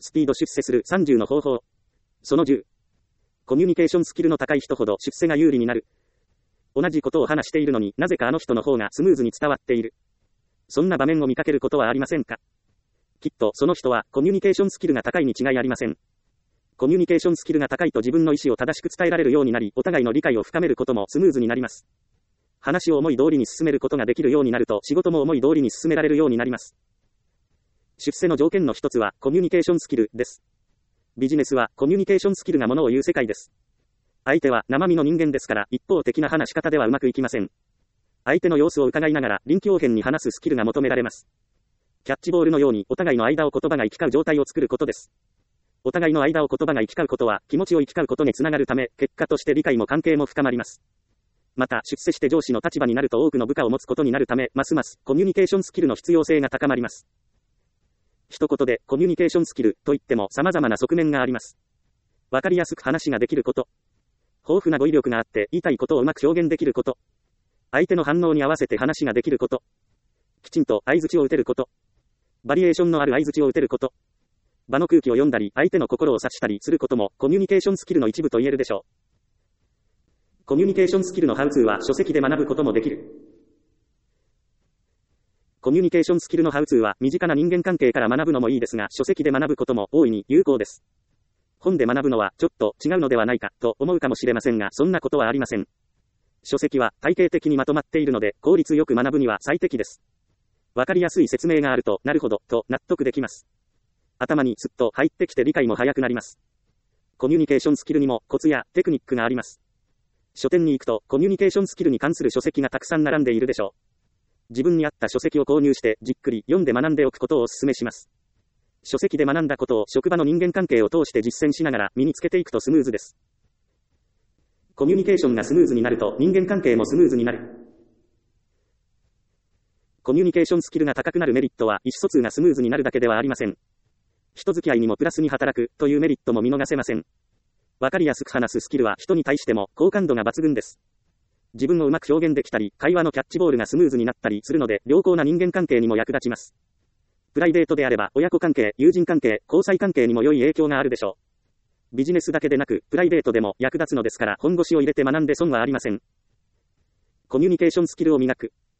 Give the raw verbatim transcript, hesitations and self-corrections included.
スピード出世するさんじゅうの方法。そのじゅう。コミュニケーションスキルの高い人ほど出世が有利になる。同じことを話しているのになぜかあの人の方がスムーズに伝わっている。そんな場面を見かけることはありませんか？きっとその人はコミュニケーションスキルが高いに違いありません。コミュニケーションスキルが高いと自分の意思を正しく伝えられるようになり、お互いの理解を深めることもスムーズになります。話を思い通りに進めることができるようになると仕事も思い通りに進められるようになります。出世の条件の一つはコミュニケーションスキルです。ビジネスはコミュニケーションスキルがものを言う世界です。相手は生身の人間ですから一方的な話し方ではうまくいきません。相手の様子を伺いながら臨機応変に話すスキルが求められます。キャッチボールのようにお互いの間を言葉が行き交う状態を作ることです。お互いの間を言葉が行き交うことは気持ちを行き交うことにつながるため、結果として理解も関係も深まります。また出世して上司の立場になると多くの部下を持つことになるため、ますますコミュニケーションスキルの必要性が高まります。一言でコミュニケーションスキルといっても様々な側面があります。わかりやすく話ができること。豊富な語彙力があって言いたいことをうまく表現できること。相手の反応に合わせて話ができること。きちんと相槌を打てること。バリエーションのある相槌を打てること。場の空気を読んだり、相手の心を察したりすることもコミュニケーションスキルの一部と言えるでしょう。コミュニケーションスキルのハウツーは書籍で学ぶこともできる。コミュニケーションスキルのハウツーは身近な人間関係から学ぶのもいいですが、書籍で学ぶことも大いに有効です。本で学ぶのはちょっと違うのではないかと思うかもしれませんが、そんなことはありません。書籍は体系的にまとまっているので、効率よく学ぶには最適です。わかりやすい説明があると、なるほど、と納得できます。頭にすっと入ってきて理解も早くなります。コミュニケーションスキルにもコツやテクニックがあります。書店に行くとコミュニケーションスキルに関する書籍がたくさん並んでいるでしょう。自分に合った書籍を購入してじっくり読んで学んでおくことをお勧めします。書籍で学んだことを職場の人間関係を通して実践しながら身につけていくとスムーズです。コミュニケーションがスムーズになると人間関係もスムーズになる。コミュニケーションスキルが高くなるメリットは意思疎通がスムーズになるだけではありません。人付き合いにもプラスに働くというメリットも見逃せません。わかりやすく話すスキルは人に対しても好感度が抜群です。自分をうまく表現できたり、会話のキャッチボールがスムーズになったりするので、良好な人間関係にも役立ちます。プライベートであれば、親子関係、友人関係、交際関係にも良い影響があるでしょう。ビジネスだけでなく、プライベートでも役立つのですから、本腰を入れて学んで損はありません。コミュニケーションスキルを磨く。